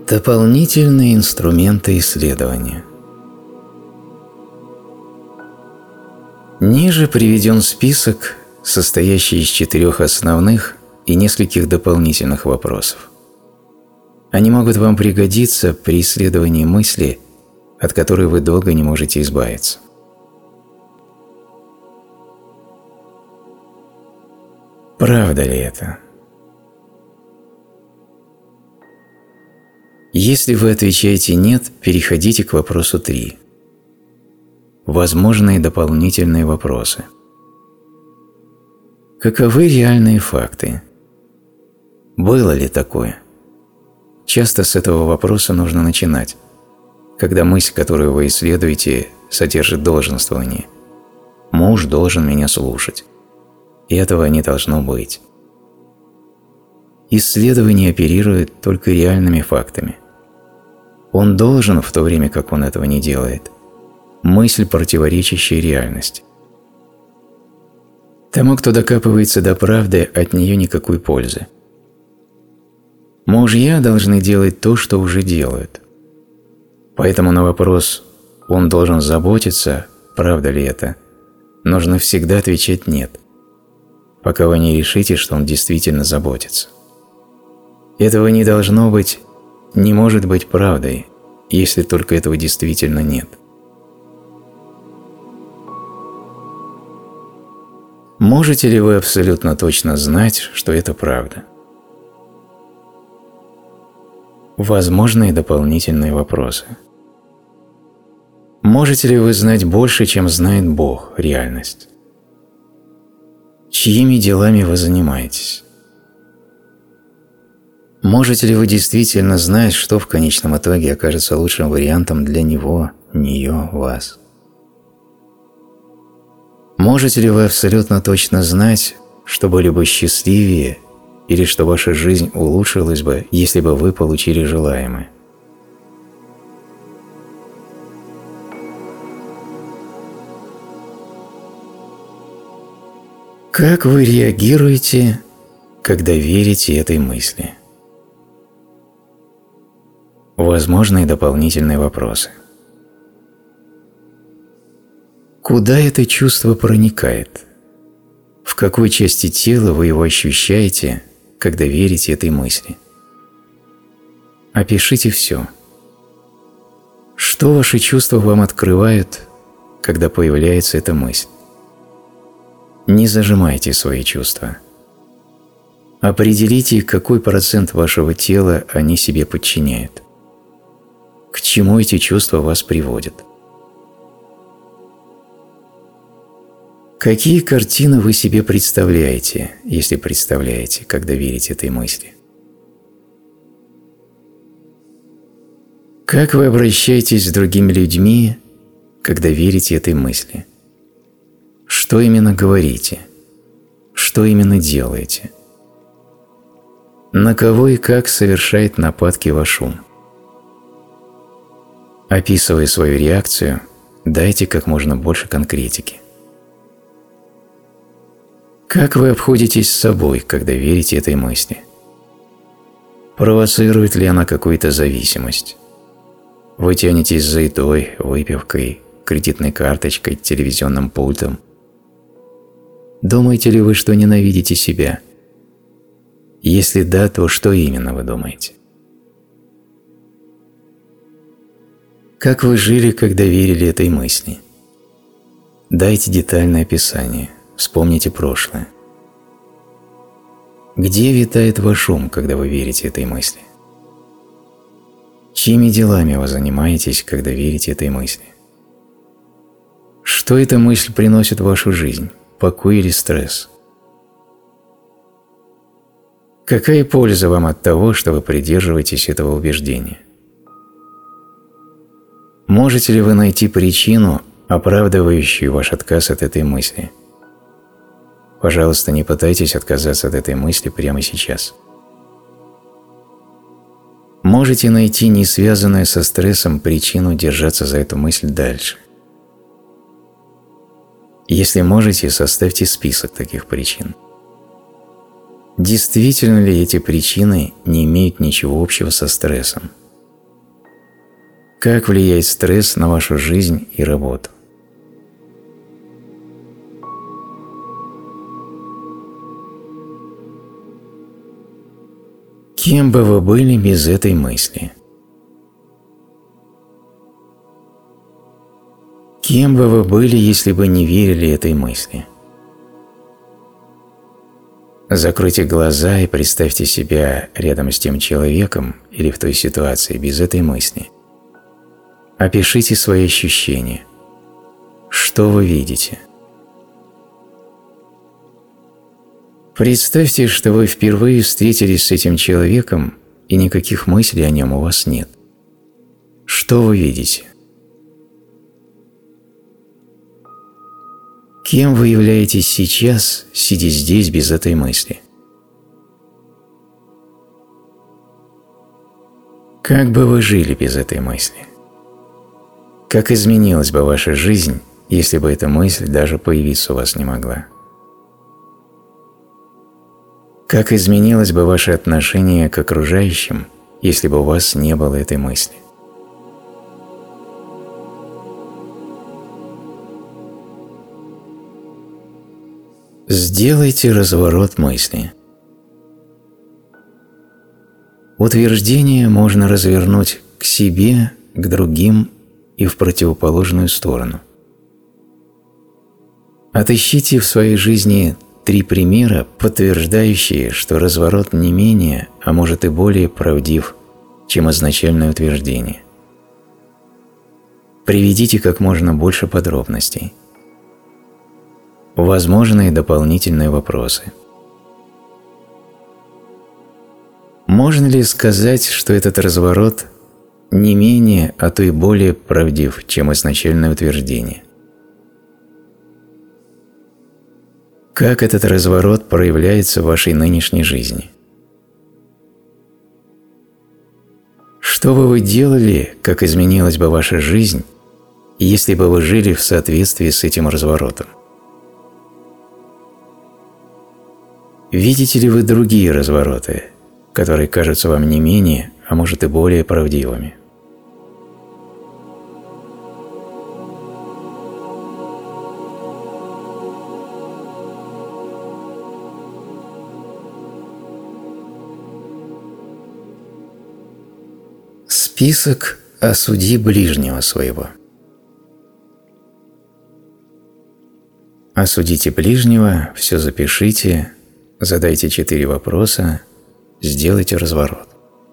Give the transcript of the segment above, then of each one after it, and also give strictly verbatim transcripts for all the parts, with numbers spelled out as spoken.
Дополнительные инструменты исследования. Ниже приведен список, состоящий из четырех основных и нескольких дополнительных вопросов. Они могут вам пригодиться при исследовании мысли, от которой вы долго не можете избавиться. Правда ли это? Если вы отвечаете «нет», переходите к вопросу три. Возможные дополнительные вопросы. Каковы реальные факты? Было ли такое? Часто с этого вопроса нужно начинать, когда мысль, которую вы исследуете, содержит долженствование. Муж должен меня слушать. И этого не должно быть. Исследование оперирует только реальными фактами. Он должен, в то время как он этого не делает, мысль, противоречащая реальности. Тому, кто докапывается до правды, от нее никакой пользы. Мужья должны делать то, что уже делают. Поэтому на вопрос «он должен заботиться, правда ли это?», нужно всегда отвечать «нет», пока вы не решите, что он действительно заботится. Этого не должно быть, не может быть правдой, если только этого действительно нет. Можете ли вы абсолютно точно знать, что это правда? Возможные дополнительные вопросы. Можете ли вы знать больше, чем знает Бог, реальность? Чьими делами вы занимаетесь? Можете ли вы действительно знать, что в конечном итоге окажется лучшим вариантом для него, нее, вас? Можете ли вы абсолютно точно знать, что были бы счастливее или что ваша жизнь улучшилась бы, если бы вы получили желаемое? Как вы реагируете, когда верите этой мысли? Возможные дополнительные вопросы. Куда это чувство проникает? В какой части тела вы его ощущаете, когда верите этой мысли? Опишите все. Что ваши чувства вам открывают, когда появляется эта мысль? Не зажимайте свои чувства. Определите, какой процент вашего тела они себе подчиняют. К чему эти чувства вас приводят? Какие картины вы себе представляете, если представляете, когда верите этой мысли? Как вы обращаетесь с другими людьми, когда верите этой мысли? Что именно говорите? Что именно делаете? На кого и как совершает нападки ваш ум? Описывая свою реакцию, дайте как можно больше конкретики. Как вы обходитесь с собой, когда верите этой мысли? Провоцирует ли она какую-то зависимость? Вы тянетесь за едой, выпивкой, кредитной карточкой, телевизионным пультом? Думаете ли вы, что ненавидите себя? Если да, то что именно вы думаете? Как вы жили, когда верили этой мысли? Дайте детальное описание, вспомните прошлое. Где витает ваш ум, когда вы верите этой мысли? Чьими делами вы занимаетесь, когда верите этой мысли? Что эта мысль приносит в вашу жизнь, покой или стресс? Какая польза вам от того, что вы придерживаетесь этого убеждения? Можете ли вы найти причину, оправдывающую ваш отказ от этой мысли? Пожалуйста, не пытайтесь отказаться от этой мысли прямо сейчас. Можете найти не связанную со стрессом причину держаться за эту мысль дальше. Если можете, составьте список таких причин. Действительно ли эти причины не имеют ничего общего со стрессом? Как влияет стресс на вашу жизнь и работу? Кем бы вы были без этой мысли? Кем бы вы были, если бы не верили этой мысли? Закройте глаза и представьте себя рядом с тем человеком или в той ситуации без этой мысли. Опишите свои ощущения. Что вы видите? Представьте, что вы впервые встретились с этим человеком, и никаких мыслей о нем у вас нет. Что вы видите? Кем вы являетесь сейчас, сидя здесь без этой мысли? Как бы вы жили без этой мысли? Как изменилась бы ваша жизнь, если бы эта мысль даже появиться у вас не могла? Как изменилось бы ваше отношение к окружающим, если бы у вас не было этой мысли? Сделайте разворот мысли. Утверждение можно развернуть к себе, к другим и в противоположную сторону. Отыщите в своей жизни три примера, подтверждающие, что разворот не менее, а может и более правдив, чем изначальное утверждение. Приведите как можно больше подробностей. Возможные дополнительные вопросы. Можно ли сказать, что этот разворот не менее, а то и более правдив, чем изначальное утверждение? Как этот разворот проявляется в вашей нынешней жизни? Что бы вы делали, как изменилась бы ваша жизнь, если бы вы жили в соответствии с этим разворотом? Видите ли вы другие развороты, которые кажутся вам не менее, а может и более правдивыми? Список «Осуди ближнего своего». Осудите ближнего, все запишите, задайте четыре вопроса, сделайте разворот.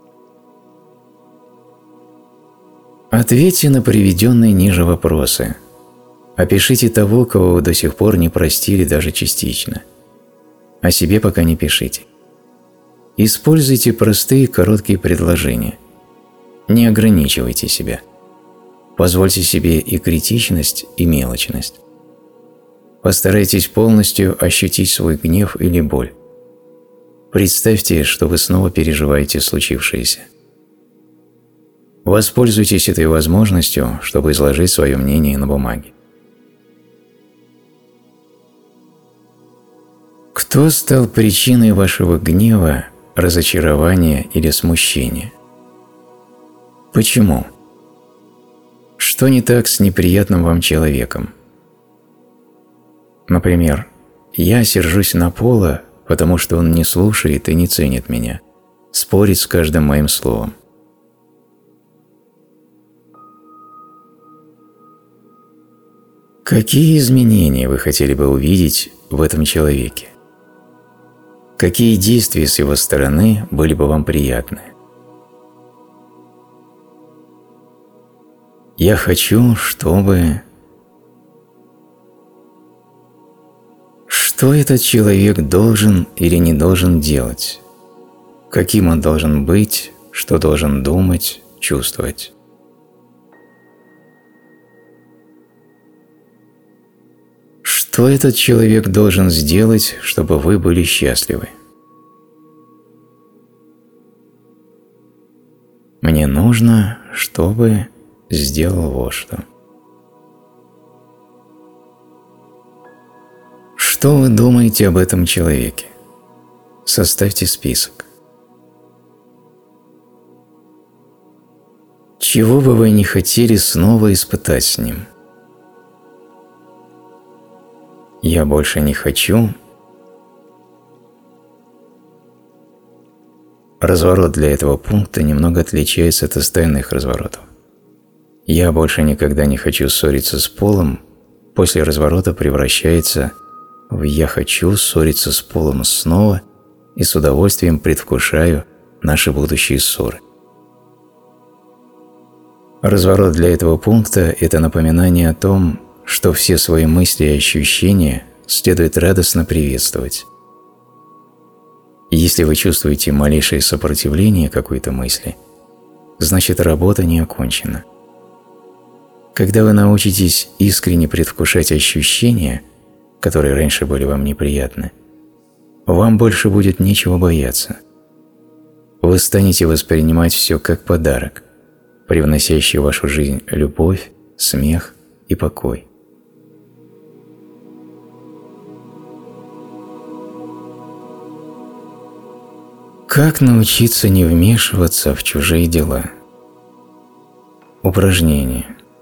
Ответьте на приведенные ниже вопросы. Опишите того, кого вы до сих пор не простили даже частично. О себе пока не пишите. Используйте простые короткие предложения. Не ограничивайте себя. Позвольте себе и критичность, и мелочность. Постарайтесь полностью ощутить свой гнев или боль. Представьте, что вы снова переживаете случившееся. Воспользуйтесь этой возможностью, чтобы изложить свое мнение на бумаге. Кто стал причиной вашего гнева, разочарования или смущения? Почему? Что не так с неприятным вам человеком? Например, я сержусь на Пола, потому что он не слушает и не ценит меня, спорит с каждым моим словом. Какие изменения вы хотели бы увидеть в этом человеке? Какие действия с его стороны были бы вам приятны? Я хочу, чтобы… Что этот человек должен или не должен делать? Каким он должен быть, что должен думать, чувствовать? Что этот человек должен сделать, чтобы вы были счастливы? Мне нужно, чтобы сделал вот что. Что вы думаете об этом человеке? Составьте список. Чего бы вы ни хотели снова испытать с ним? Я больше не хочу. Разворот для этого пункта немного отличается от остальных разворотов. Я больше никогда не хочу ссориться с Полом после разворота превращается в «я хочу ссориться с Полом снова и с удовольствием предвкушаю наши будущие ссоры». Разворот для этого пункта – это напоминание о том, что все свои мысли и ощущения следует радостно приветствовать. Если вы чувствуете малейшее сопротивление какой-то мысли, значит работа не окончена. Когда вы научитесь искренне предвкушать ощущения, которые раньше были вам неприятны, вам больше будет нечего бояться. Вы станете воспринимать все как подарок, привносящий в вашу жизнь любовь, смех и покой. Как научиться не вмешиваться в чужие дела? Упражнение.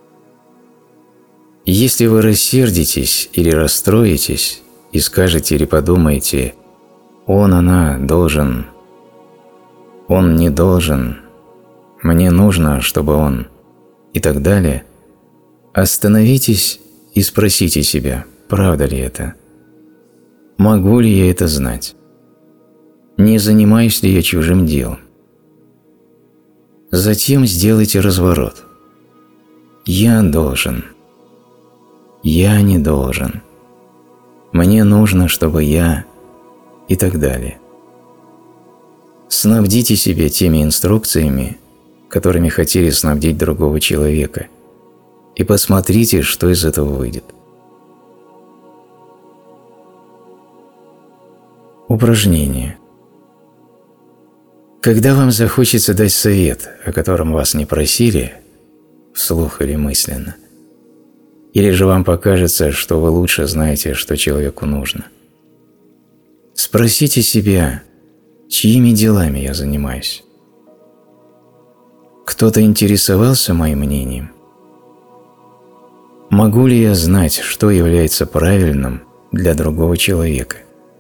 Если вы рассердитесь или расстроитесь и скажете или подумаете «он, она должен», «он не должен», «мне нужно, чтобы он» и так далее, остановитесь и спросите себя, правда ли это? Могу ли я это знать? Не занимаюсь ли я чужим делом? Затем сделайте разворот. Я должен. Я не должен. Мне нужно, чтобы я… и так далее. Снабдите себя теми инструкциями, которыми хотели снабдить другого человека, и посмотрите, что из этого выйдет. Упражнение. Когда вам захочется дать совет, о котором вас не просили, вслух или мысленно, или же вам покажется, что вы лучше знаете, что человеку нужно, спросите себя, чьими делами я занимаюсь? Кто-то интересовался моим мнением? Могу ли я знать, что является правильным для другого человека?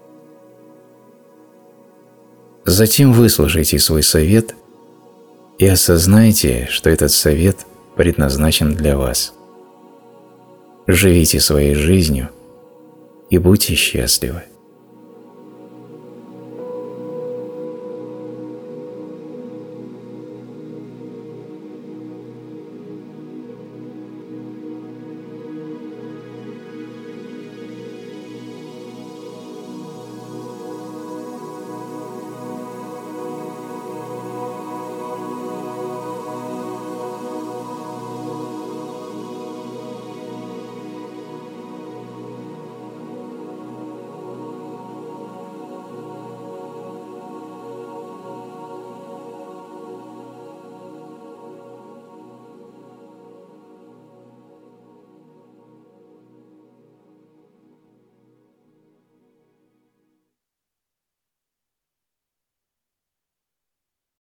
Затем выслушайте свой совет и осознайте, что этот совет предназначен для вас. Живите своей жизнью и будьте счастливы.